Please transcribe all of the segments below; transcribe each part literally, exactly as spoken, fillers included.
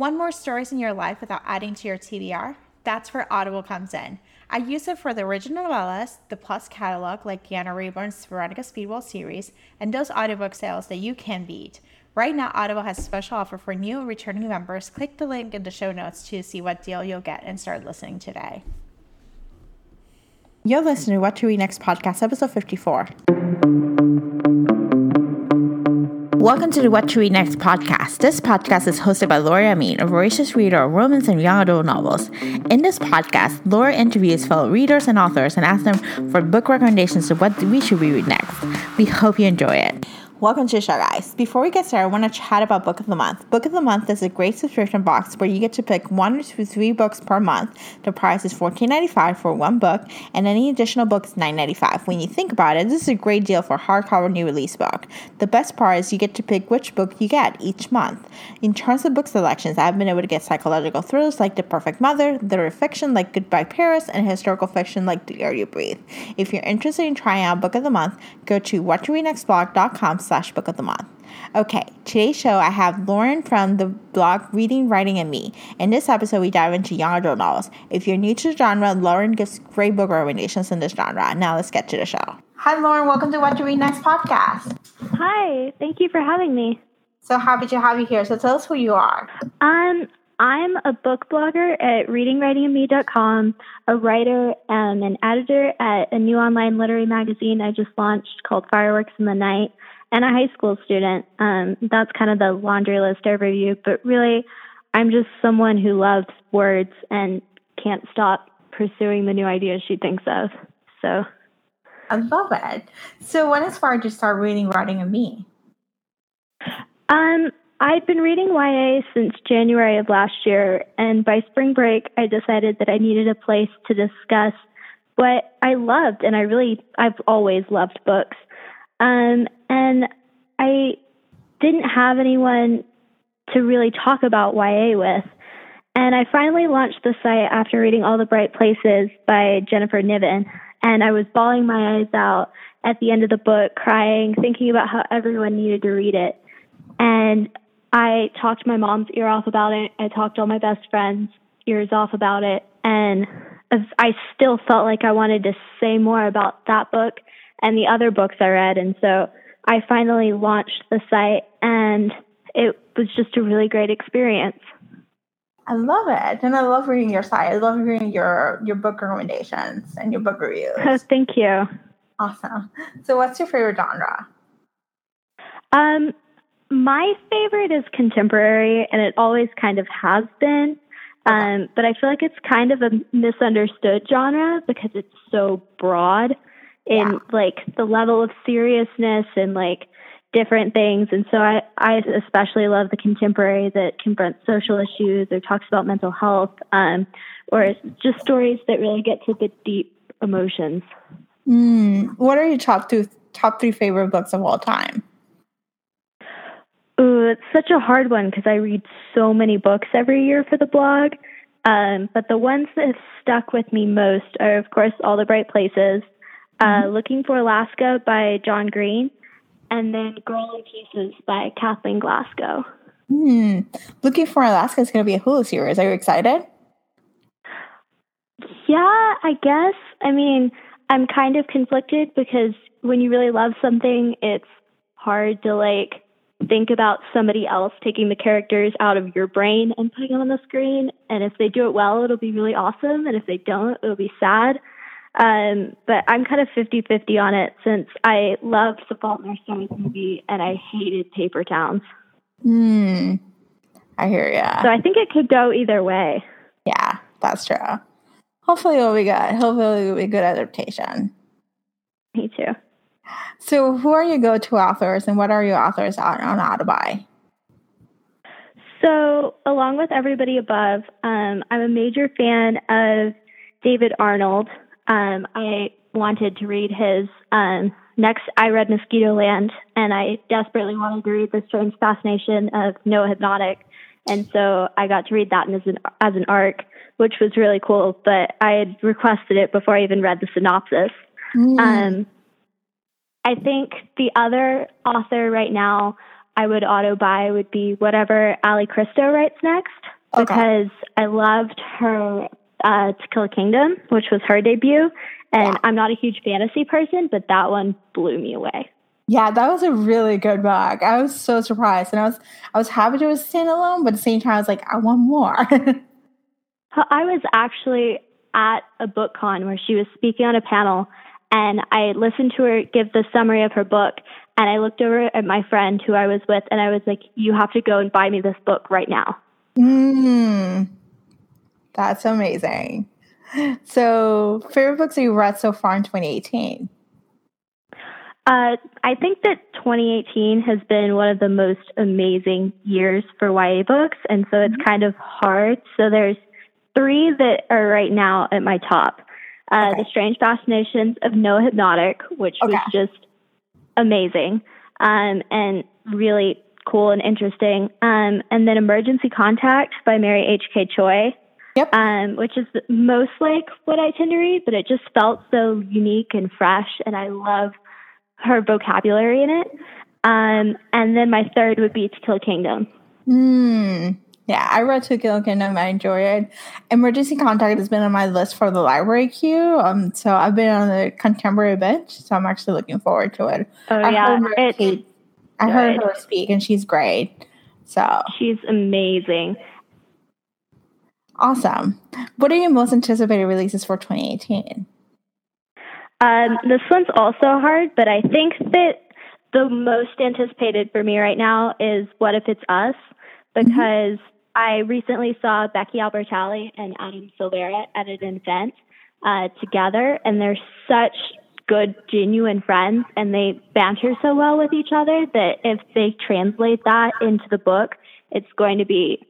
Want more stories in your life without adding to your T B R? That's where Audible comes in. I use it for the original novellas, the Plus catalog like Deanna Rayburn's Veronica Speedwell series, and those audiobook sales that you can beat. Right now, Audible has a special offer for new and returning members. Click the link in the show notes to see what deal you'll get and start listening today. You're listening to What to Read Next podcast, episode fifty-four. Welcome to the What to Read Next podcast. This podcast is hosted by Laura Amin, a voracious reader of romance and young adult novels. In this podcast, Laura interviews fellow readers and authors and asks them for book recommendations of what we should read next. We hope you enjoy it. Welcome to the show, guys. Before we get started, I want to chat about Book of the Month. Book of the Month is a great subscription box where you get to pick one or two, three books per month. The price is fourteen ninety-five for one book, and any additional book is nine ninety-five. When you think about it, this is a great deal for a hardcover new release book. The best part is you get to pick which book you get each month. In terms of book selections, I've been able to get psychological thrillers like The Perfect Mother, literary fiction like Goodbye Paris, and historical fiction like The Air You Breathe. If you're interested in trying out Book of the Month, go to what to read next blog dot com slash book of the month. Okay, today's show I have Lauren from the blog Reading, Writing, and Me. In this episode, we dive into young adult novels. If you're new to the genre, Lauren gives great book recommendations in this genre. Now let's get to the show. Hi, Lauren. Welcome to What to Read Next podcast. Hi. Thank you for having me. So happy to have you here. So tell us who you are. Um, I'm a book blogger at reading writing and me dot com, a writer and an editor at a new online literary magazine I just launched called Fireworks in the Night, and a high school student. Um, that's kind of the laundry list overview, but really I'm just someone who loves words and can't stop pursuing the new ideas she thinks of. So I love it. So when inspired you to start reading, writing, and me? Um, I'd been reading Y A since January of last year, and by spring break, I decided that I needed a place to discuss what I loved, and I really, I've always loved books. Um, and I didn't have anyone to really talk about Y A with. And I finally launched the site after reading All the Bright Places by Jennifer Niven. And I was bawling my eyes out at the end of the book, crying, thinking about how everyone needed to read it. And I talked my mom's ear off about it. I talked all my best friends' ears off about it. And I still felt like I wanted to say more about that book and the other books I read. And so I finally launched the site, and it was just a really great experience. I love it. And I love reading your site. I love reading your, your book recommendations and your book reviews. Oh, thank you. Awesome. So what's your favorite genre? Um, my favorite is contemporary, and it always kind of has been. Okay. Um, but I feel like it's kind of a misunderstood genre because it's so broad in yeah. like the level of seriousness and like different things. And so I, I especially love the contemporary that confronts social issues or talks about mental health, um, or just stories that really get to the deep emotions. Mm. What are your top two, top three favorite books of all time? Ooh, it's such a hard one because I read so many books every year for the blog. Um, but the ones that have stuck with me most are, of course, All the Bright Places, Uh, Looking for Alaska by John Green, and then Girl in Pieces by Kathleen Glasgow. Hmm. Looking for Alaska is going to be a Hulu series. Are you excited? Yeah, I guess. I mean, I'm kind of conflicted because when you really love something, it's hard to like think about somebody else taking the characters out of your brain and putting them on the screen. And if they do it well, it'll be really awesome. And if they don't, it'll be sad. Um, but I'm kind of fifty-fifty on it since I loved The Fault in Our Stars movie and I hated Paper Towns. Hmm. I hear ya. So I think it could go either way. Yeah, that's true. Hopefully it'll be good. Hopefully it'll be a good adaptation. Me too. So who are your go-to authors and what are your authors on, on how to buy? So along with everybody above, um, I'm a major fan of David Arnold. Um, I wanted to read his um, next. I read Mosquitoland, and I desperately wanted to read The Strange Fascination of Noah Hypnotic, and so I got to read that as an as an arc, which was really cool. But I had requested it before I even read the synopsis. Mm. Um, I think the other author right now I would auto buy would be whatever Ali Christo writes next, Okay. because I loved her uh, To Kill a Kingdom, which was her debut. And Yeah. I'm not a huge fantasy person, but that one blew me away. Yeah, that was a really good book. I was so surprised, and I was I was happy it was standalone, but at the same time, I was like, I want more. I was actually at a book con where she was speaking on a panel, and I listened to her give the summary of her book, and I looked over at my friend who I was with, and I was like, you have to go and buy me this book right now. Mm, that's amazing. So, favorite books that you read so far in twenty eighteen? Uh, I think that twenty eighteen has been one of the most amazing years for Y A books, and so it's kind of hard. So there's three that are right now at my top. Uh, Okay. The Strange Fascinations of Noah Hypnotic, which Okay. was just amazing um, and really cool and interesting. Um, and then Emergency Contact by Mary H K. Choi, Yep. um, which is most like what I tend to read, but it just felt so unique and fresh, and I love her vocabulary in it. Um, and then my third would be To Kill a Kingdom. Mm, yeah, I read To Kill a Kingdom. I enjoy it. Emergency Contact has been on my list for the library queue. Um, so I've been on the contemporary bench, so I'm actually looking forward to it. Oh, I yeah. heard her It's speak- I heard good. her speak, and she's great. So She's amazing. awesome. What are your most anticipated releases for twenty eighteen? Um, this one's also hard, but I think that the most anticipated for me right now is What If It's Us, because I recently saw Becky Albertalli and Adam Silvera at an event uh, together, and they're such good, genuine friends, and they banter so well with each other that if they translate that into the book, it's going to be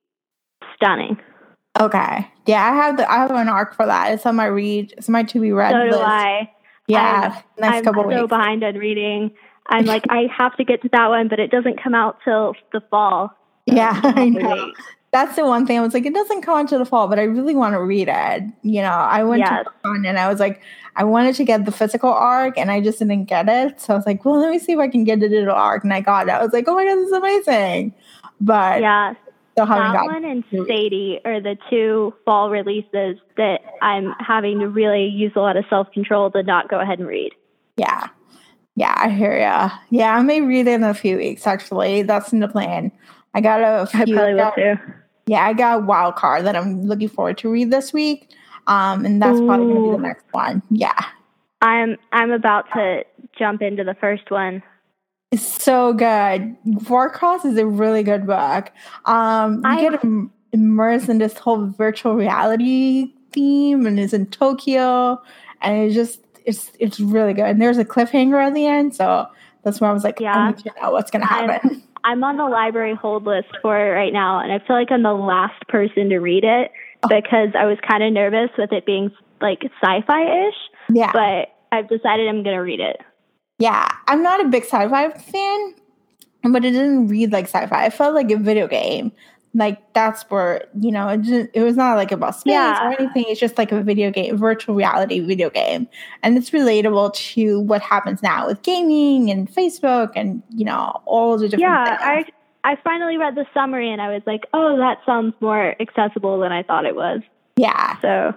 stunning. Okay. Yeah, I have the I have an arc for that. It's on my read. It's on my to be read So do list. I. Yeah, I'm, next I'm couple so weeks. behind on reading. I'm like, I have to get to that one, but it doesn't come out till the fall. So Yeah, I'll have I to know. wait. That's the one thing. I was like, it doesn't come until the fall, but I really want to read it. You know, I went Yes. to BookCon and I was like, I wanted to get the physical arc and I just didn't get it. So I was like, well, let me see if I can get the digital arc. And I got it. I was like, oh my God, this is amazing. But Yeah, still haven't that got one it. and Sadie are the two fall releases that I'm having to really use a lot of self-control to not go ahead and read. Yeah. Yeah, I hear ya. Yeah, I may read it in a few weeks, actually. That's in the plan. I got a few. I probably will got- too. Yeah, I got a wild card that I'm looking forward to read this week. Um, and that's probably going to be Ooh. the next one. Yeah. I'm I'm about to jump into the first one. It's so good. Warcross is a really good book. Um, you I- get im- immersed in this whole virtual reality theme, and it's in Tokyo, and it's just it's it's really good. And there's a cliffhanger at the end, so that's where I was like, Yeah. I need to know what's gonna happen. I'm on the library hold list for it right now, and I feel like I'm the last person to read it Oh. because I was kind of nervous with it being like sci-fi-ish, yeah, but I've decided I'm going to read it. yeah. I'm not a big sci-fi fan, but it didn't read like sci-fi. It felt like a video game. Like that's where, you know, it, just, it was not like about space Yeah. or anything. It's just like a video game, virtual reality video game. And it's relatable to what happens now with gaming and Facebook and, you know, all the different Yeah, things. I I finally read the summary, and I was like, oh, that sounds more accessible than I thought it was. Yeah. So,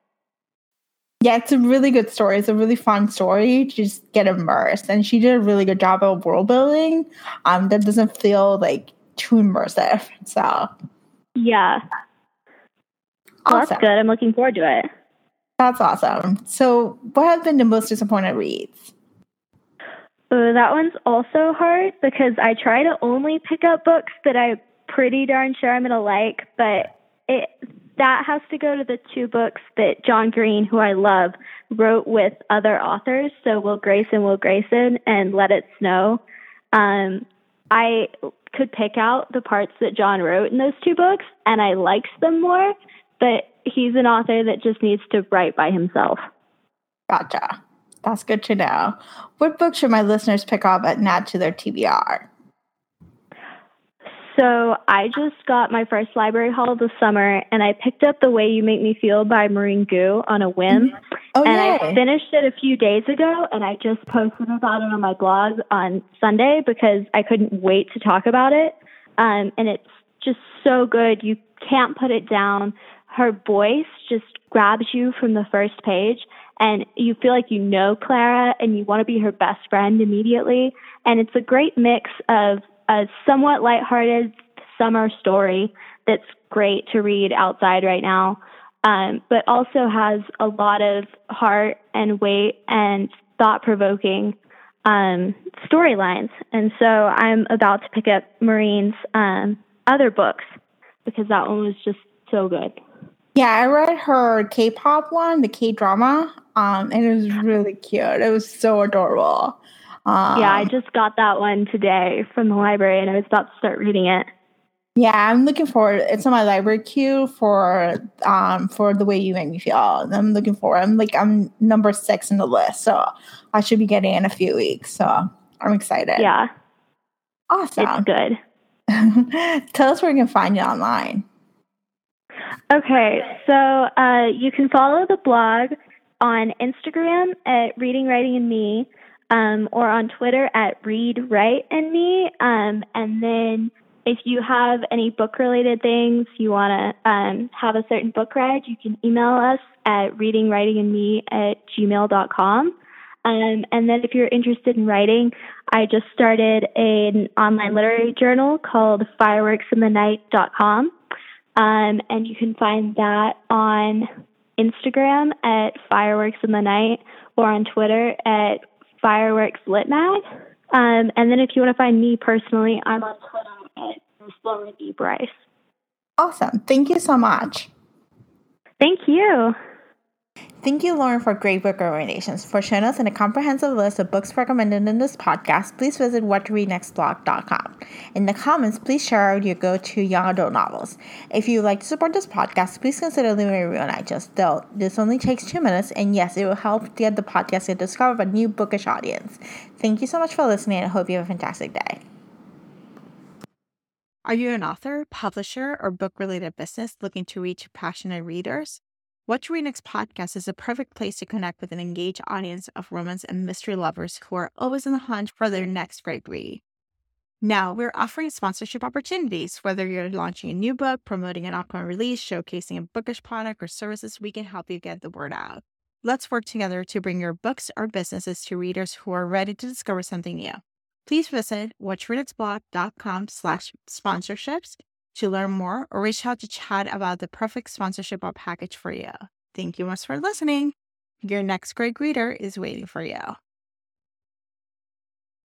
Yeah, it's a really good story. It's a really fun story to just get immersed. And she did a really good job of world building um, that doesn't feel like too immersive. So, yeah. Well, awesome. that's good. I'm looking forward to it. That's awesome. So, what have been the most disappointing reads? Oh, that one's also hard because I try to only pick up books that I'm pretty darn sure I'm going to like, but it that has to go to the two books that John Green, who I love, wrote with other authors. So Will Grayson, Will Grayson, and Let It Snow. Um, I could pick out the parts that John wrote in those two books, and I liked them more, but he's an author that just needs to write by himself. Gotcha. That's good to know. What book should my listeners pick up and add to their T B R? So I just got my first library haul this summer, and I picked up The Way You Make Me Feel by Maureen Gu on a whim. Oh, and yay. I finished it a few days ago, and I just posted about it on my blog on Sunday because I couldn't wait to talk about it. Um, and it's just so good. You can't put it down. Her voice just grabs you from the first page, and you feel like you know Clara, and you want to be her best friend immediately. And it's a great mix of a somewhat lighthearted summer story that's great to read outside right now, um, but also has a lot of heart and weight and thought-provoking um, storylines. And so I'm about to pick up Maureen's um, other books because that one was just so good. Yeah, I read her K-pop one, the K-drama, um, and it was really cute. It was so adorable. Um, yeah, I just got that one today from the library, and I was about to start reading it. Yeah, I'm looking forward. It's on my library queue for um for The Way You Make Me Feel. I'm looking forward. I'm like I'm number six in the list, so I should be getting in a few weeks. So I'm excited. Yeah, awesome. It's good. Tell us where you can find you online. Okay, so uh, you can follow the blog on Instagram at Reading, Writing, and Me, um, or on Twitter at Read, Write, and Me, um, and then. If you have any book-related things you want to um, have a certain book read, you can email us at readingwritingandme at gmail dot com. Um, and then if you're interested in writing, I just started an online literary journal called fireworks in the night dot com. Um, and you can find that on Instagram at fireworksinthenight or on Twitter at fireworkslitmag. Um, and then if you want to find me personally, I'm on Twitter at Lauren E. Bryce. Awesome. Thank you so much. Thank you. Thank you, Lauren, for great book recommendations. For showing us in a comprehensive list of books recommended in this podcast, please visit what to read next blog dot com. In the comments, please share out your go-to young adult novels. If you would like to support this podcast, please consider leaving a review on iTunes. Though this only takes two minutes, and yes, it will help get the podcast get discovered by a new bookish audience. Thank you so much for listening, and I hope you have a fantastic day. Are you an author, publisher, or book-related business looking to reach passionate readers? What to Read Next podcast is a perfect place to connect with an engaged audience of romance and mystery lovers who are always on the hunt for their next great read. Now, we're offering sponsorship opportunities. Whether you're launching a new book, promoting an upcoming release, showcasing a bookish product or services, we can help you get the word out. Let's work together to bring your books or businesses to readers who are ready to discover something new. Please visit what to read next blog dot com slash sponsorships to learn more or reach out to chat about the perfect sponsorship or package for you. Thank you much for listening. Your next great reader is waiting for you.